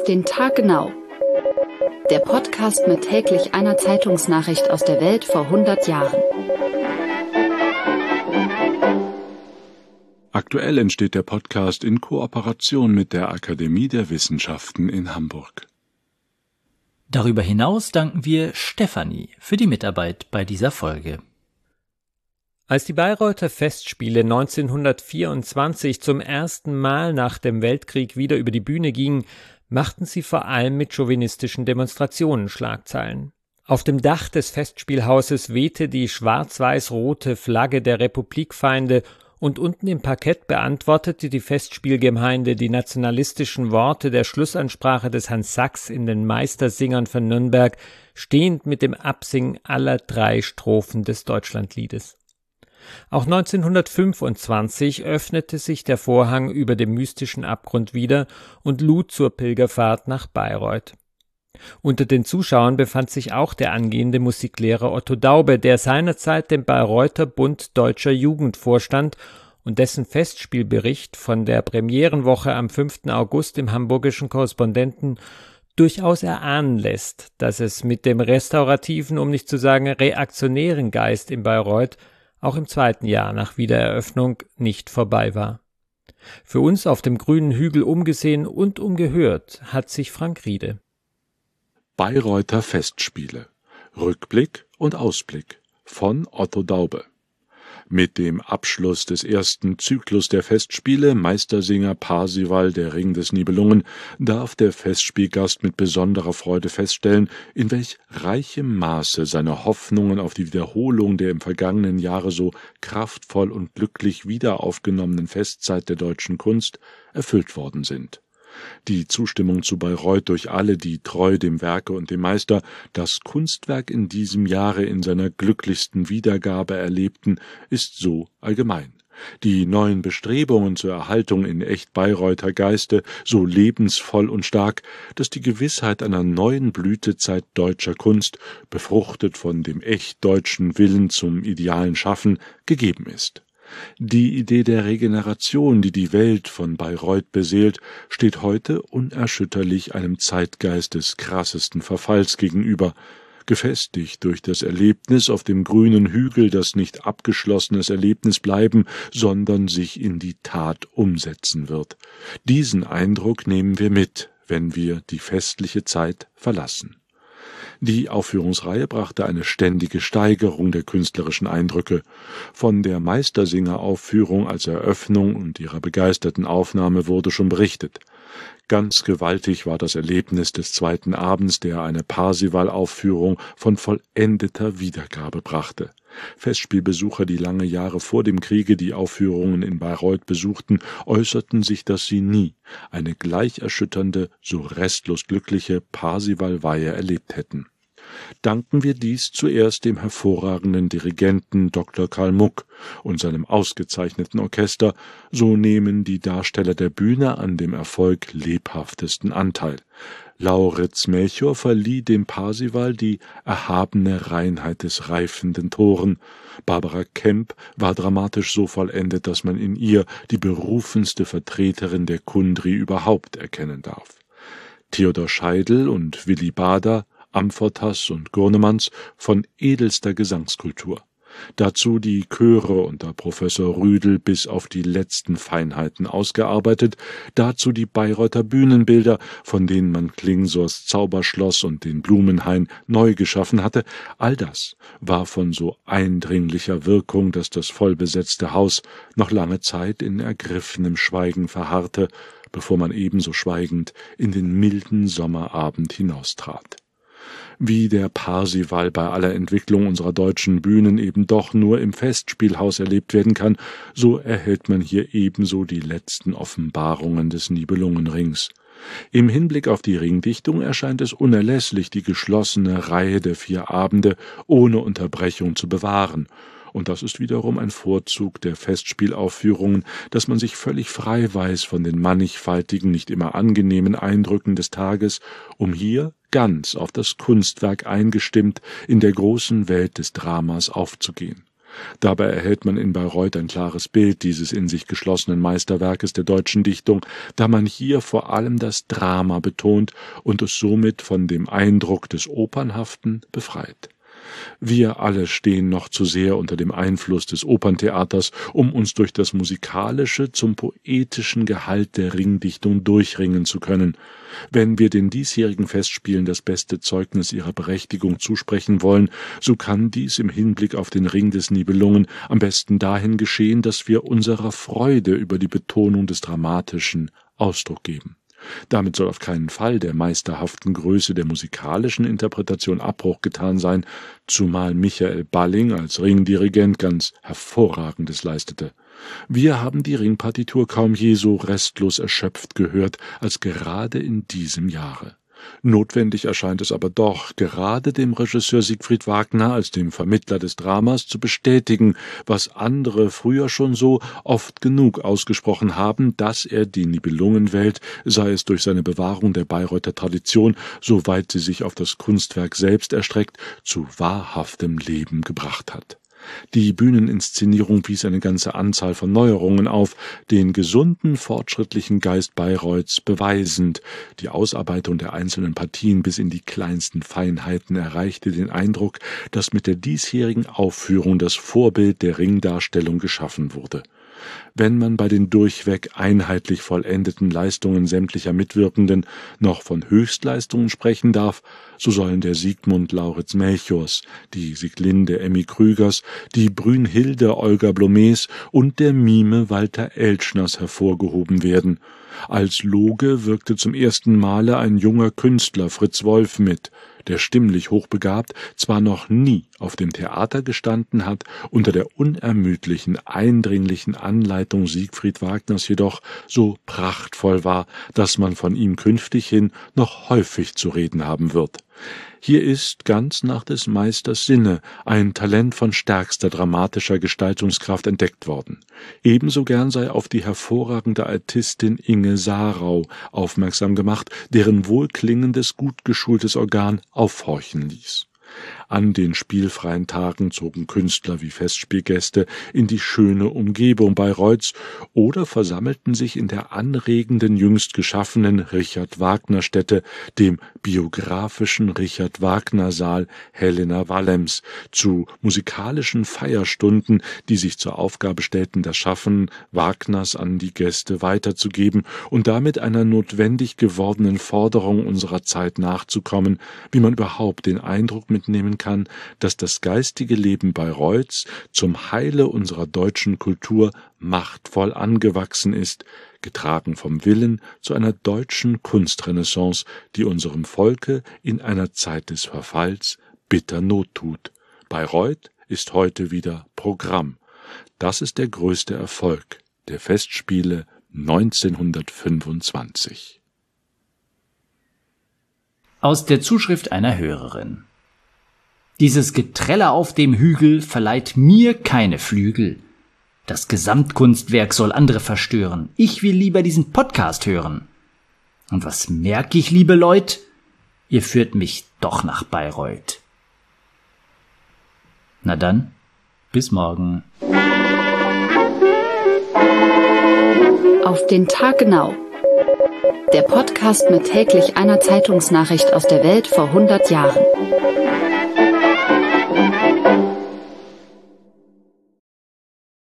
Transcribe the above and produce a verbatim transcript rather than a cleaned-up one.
Auf den Tag genau. Der Podcast mit täglich einer Zeitungsnachricht aus der Welt vor hundert Jahren. Aktuell entsteht der Podcast in Kooperation mit der Akademie der Wissenschaften in Hamburg. Darüber hinaus danken wir Stefanie für die Mitarbeit bei dieser Folge. Als die Bayreuther Festspiele neunzehnhundertvierundzwanzig zum ersten Mal nach dem Weltkrieg wieder über die Bühne gingen, machten sie vor allem mit chauvinistischen Demonstrationen Schlagzeilen. Auf dem Dach des Festspielhauses wehte die schwarz-weiß-rote Flagge der Republikfeinde und unten im Parkett beantwortete die Festspielgemeinde die nationalistischen Worte der Schlussansprache des Hans Sachs in den Meistersingern von Nürnberg, stehend mit dem Absingen aller drei Strophen des Deutschlandliedes. Auch neunzehnhundertfünfundzwanzig öffnete sich der Vorhang über dem mystischen Abgrund wieder und lud zur Pilgerfahrt nach Bayreuth. Unter den Zuschauern befand sich auch der angehende Musiklehrer Otto Daube, der seinerzeit dem Bayreuther Bund Deutscher Jugend vorstand und dessen Festspielbericht von der Premierenwoche am fünften August im Hamburgischen Korrespondenten durchaus erahnen lässt, dass es mit dem restaurativen, um nicht zu sagen reaktionären Geist in Bayreuth auch im zweiten Jahr nach Wiedereröffnung nicht vorbei war. Für uns auf dem grünen Hügel umgesehen und umgehört hat sich Frank Riede. Bayreuther Festspiele. Rückblick und Ausblick von Otto Daube. Mit dem Abschluss des ersten Zyklus der Festspiele Meistersinger Parsival, der Ring des Nibelungen, darf der Festspielgast mit besonderer Freude feststellen, in welch reichem Maße seine Hoffnungen auf die Wiederholung der im vergangenen Jahre so kraftvoll und glücklich wiederaufgenommenen Festzeit der deutschen Kunst erfüllt worden sind. Die Zustimmung zu Bayreuth durch alle, die treu dem Werke und dem Meister das Kunstwerk in diesem Jahre in seiner glücklichsten Wiedergabe erlebten, ist so allgemein. Die neuen Bestrebungen zur Erhaltung in echt Bayreuther Geiste so lebensvoll und stark, dass die Gewissheit einer neuen Blütezeit deutscher Kunst, befruchtet von dem echt deutschen Willen zum idealen Schaffen, gegeben ist. Die Idee der Regeneration, die die Welt von Bayreuth beseelt, steht heute unerschütterlich einem Zeitgeist des krassesten Verfalls gegenüber, gefestigt durch das Erlebnis auf dem grünen Hügel, das nicht abgeschlossenes Erlebnis bleiben, sondern sich in die Tat umsetzen wird. Diesen Eindruck nehmen wir mit, wenn wir die festliche Zeit verlassen. Die Aufführungsreihe brachte eine ständige Steigerung der künstlerischen Eindrücke. Von der Meistersinger-Aufführung als Eröffnung und ihrer begeisterten Aufnahme wurde schon berichtet. Ganz gewaltig war das Erlebnis des zweiten Abends, der eine Parsival-Aufführung von vollendeter Wiedergabe brachte. Festspielbesucher, die lange Jahre vor dem Kriege die Aufführungen in Bayreuth besuchten, äußerten sich, dass sie nie eine gleich erschütternde, so restlos glückliche Parsival-Weihe erlebt hätten. Danken wir dies zuerst dem hervorragenden Dirigenten Doktor Karl Muck und seinem ausgezeichneten Orchester, so nehmen die Darsteller der Bühne an dem Erfolg lebhaftesten Anteil. Lauritz Melchior verlieh dem Parsival die erhabene Reinheit des reifenden Toren. Barbara Kemp war dramatisch so vollendet, dass man in ihr die berufenste Vertreterin der Kundry überhaupt erkennen darf. Theodor Scheidel und Willi Bader, Amfortas und Gurnemanns von edelster Gesangskultur. Dazu die Chöre unter Professor Rüdel bis auf die letzten Feinheiten ausgearbeitet, dazu die Bayreuther Bühnenbilder, von denen man Klingsors Zauberschloss und den Blumenhain neu geschaffen hatte, all das war von so eindringlicher Wirkung, dass das vollbesetzte Haus noch lange Zeit in ergriffenem Schweigen verharrte, bevor man ebenso schweigend in den milden Sommerabend hinaustrat. Wie der Parsival bei aller Entwicklung unserer deutschen Bühnen eben doch nur im Festspielhaus erlebt werden kann, so erhält man hier ebenso die letzten Offenbarungen des Nibelungenrings. Im Hinblick auf die Ringdichtung erscheint es unerlässlich, die geschlossene Reihe der vier Abende ohne Unterbrechung zu bewahren. Und das ist wiederum ein Vorzug der Festspielaufführungen, dass man sich völlig frei weiß von den mannigfaltigen, nicht immer angenehmen Eindrücken des Tages, um hier ganz auf das Kunstwerk eingestimmt in der großen Welt des Dramas aufzugehen. Dabei erhält man in Bayreuth ein klares Bild dieses in sich geschlossenen Meisterwerkes der deutschen Dichtung, da man hier vor allem das Drama betont und es somit von dem Eindruck des Opernhaften befreit. Wir alle stehen noch zu sehr unter dem Einfluss des Operntheaters, um uns durch das Musikalische zum poetischen Gehalt der Ringdichtung durchringen zu können. Wenn wir den diesjährigen Festspielen das beste Zeugnis ihrer Berechtigung zusprechen wollen, so kann dies im Hinblick auf den Ring des Nibelungen am besten dahin geschehen, dass wir unserer Freude über die Betonung des Dramatischen Ausdruck geben. Damit soll auf keinen Fall der meisterhaften Größe der musikalischen Interpretation Abbruch getan sein, zumal Michael Balling als Ringdirigent ganz Hervorragendes leistete. Wir haben die Ringpartitur kaum je so restlos erschöpft gehört als gerade in diesem Jahre. Notwendig erscheint es aber doch, gerade dem Regisseur Siegfried Wagner als dem Vermittler des Dramas zu bestätigen, was andere früher schon so oft genug ausgesprochen haben, dass er die Nibelungenwelt, sei es durch seine Bewahrung der Bayreuther Tradition, soweit sie sich auf das Kunstwerk selbst erstreckt, zu wahrhaftem Leben gebracht hat. Die Bühneninszenierung wies eine ganze Anzahl von Neuerungen auf, den gesunden, fortschrittlichen Geist Bayreuths beweisend. Die Ausarbeitung der einzelnen Partien bis in die kleinsten Feinheiten erreichte den Eindruck, dass mit der diesjährigen Aufführung das Vorbild der Ringdarstellung geschaffen wurde. Wenn man bei den durchweg einheitlich vollendeten Leistungen sämtlicher Mitwirkenden noch von Höchstleistungen sprechen darf, so sollen der Siegmund Lauritz Melchiors, die Sieglinde Emmy Krügers, die Brünnhilde Olga Blomes und der Mime Walter Eltschners hervorgehoben werden. Als Loge wirkte zum ersten Male ein junger Künstler Fritz Wolf mit, der stimmlich hochbegabt zwar noch nie auf dem Theater gestanden hat, unter der unermüdlichen, eindringlichen Anleitung Siegfried Wagners jedoch so prachtvoll war, dass man von ihm künftig hin noch häufig zu reden haben wird. Hier ist, ganz nach des Meisters Sinne, ein Talent von stärkster dramatischer Gestaltungskraft entdeckt worden. Ebenso gern sei auf die hervorragende Altistin Inge Sarau aufmerksam gemacht, deren wohlklingendes, gut geschultes Organ aufhorchen ließ. An den spielfreien Tagen zogen Künstler wie Festspielgäste in die schöne Umgebung Bayreuths oder versammelten sich in der anregenden, jüngst geschaffenen Richard-Wagner-Stätte, dem biografischen Richard-Wagner-Saal Helena Wallems, zu musikalischen Feierstunden, die sich zur Aufgabe stellten, das Schaffen Wagners an die Gäste weiterzugeben und damit einer notwendig gewordenen Forderung unserer Zeit nachzukommen, wie man überhaupt den Eindruck mitnehmen kann, dass das geistige Leben Bayreuths zum Heile unserer deutschen Kultur machtvoll angewachsen ist, getragen vom Willen zu einer deutschen Kunstrenaissance, die unserem Volke in einer Zeit des Verfalls bitter Not tut. Bayreuth ist heute wieder Programm. Das ist der größte Erfolg der Festspiele neunzehnhundertfünfundzwanzig. Aus der Zuschrift einer Hörerin. Dieses Geträlle auf dem Hügel verleiht mir keine Flügel. Das Gesamtkunstwerk soll andere verstören. Ich will lieber diesen Podcast hören. Und was merk ich, liebe Leut? Ihr führt mich doch nach Bayreuth. Na dann, bis morgen. Auf den Tag genau. Der Podcast mit täglich einer Zeitungsnachricht aus der Welt vor hundert Jahren.